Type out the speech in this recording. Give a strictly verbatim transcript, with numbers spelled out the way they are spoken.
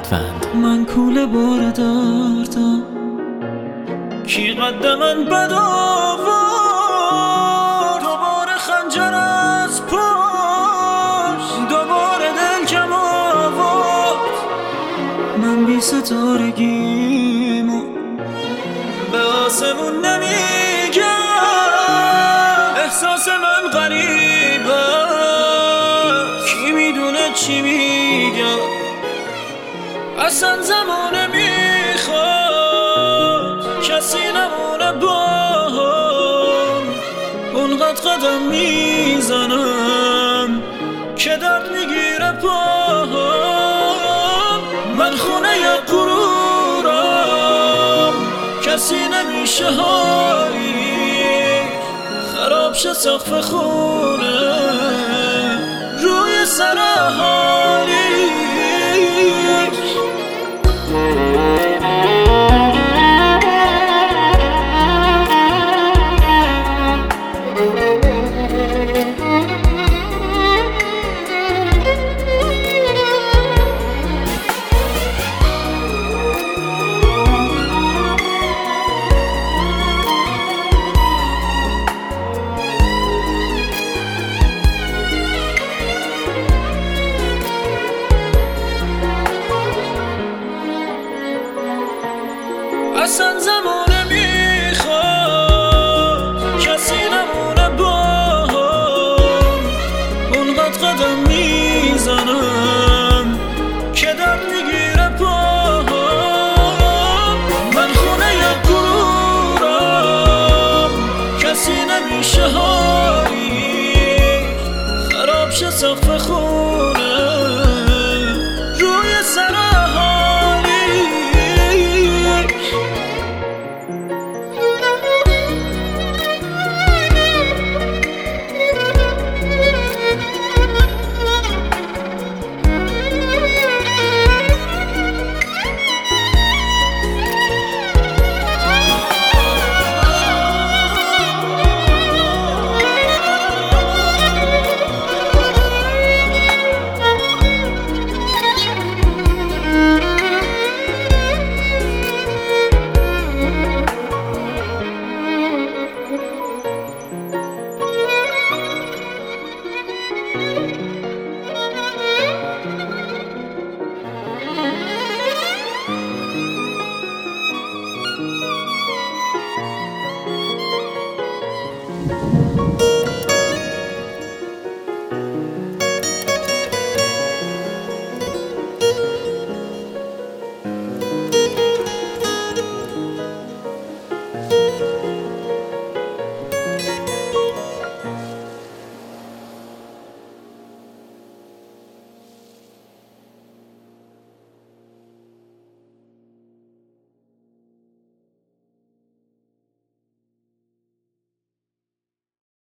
لطفاً. من کوله بار دردم، کی قد من بد آورد، دوباره خنجر از پشت، دوباره دل کم آورد. من بی ستارگیمو به آسمون نمیگم، احساس من غریبه، کی میدونه چی میگم. اصلا زمانه میخواد کسی نمونه با هم، اونقدر قدم میزنم که درد میگیره پاهم. من خونه غرورم، کسی نمیشه هایی، خراب شه سقف خونه روی سر حالی. اصلا زمانه میخواد کسی نمونه با هم، اونقدر قدم میزنم که درد میگیره پاهم. من خونه غرورم، کسی نمیشه هایی، خراب شه سقف خونه